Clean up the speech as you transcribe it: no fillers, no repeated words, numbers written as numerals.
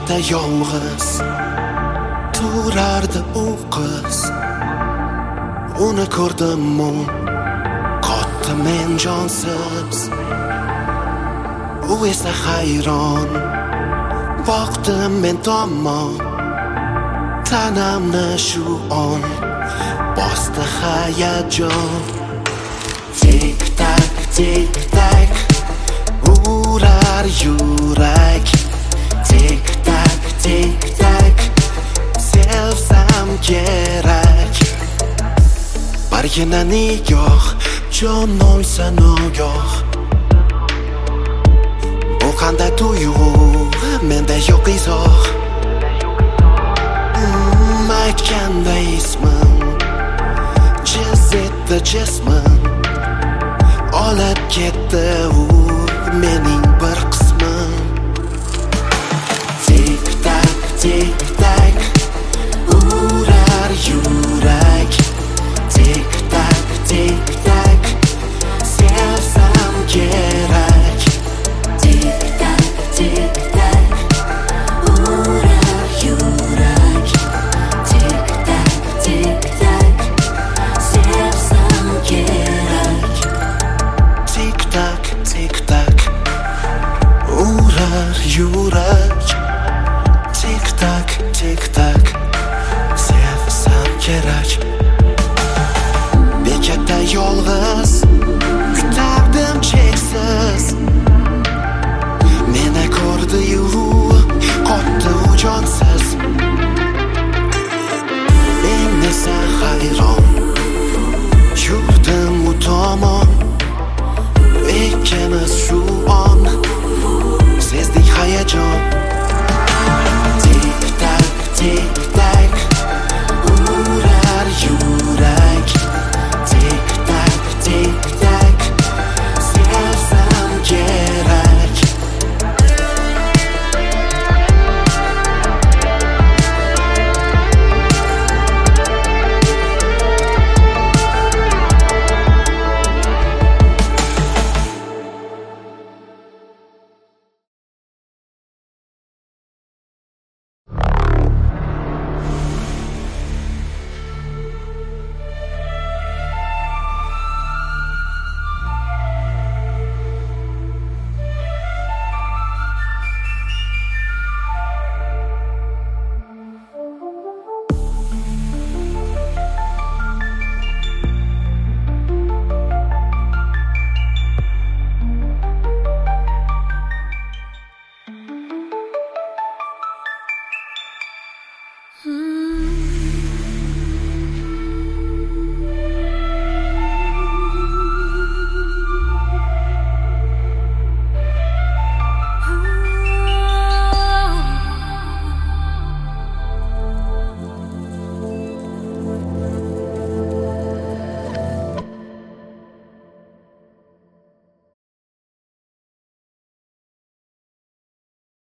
chetda yolg'iz turardi u qiz. Uni ko'rdim-u qotdi men jonsiz. U esa hayron boqdi men tomon. Tanamni shu on bosdi hayajon. Tik tak tik tak urar yurak. Tik tak sevsam kerak. Bargina nigoh jon olsa nogoh. Bu qanday tuyg'u menda yo'q izoh. Aytganday ismim jiz etdi jismim. Olib ketdi u mening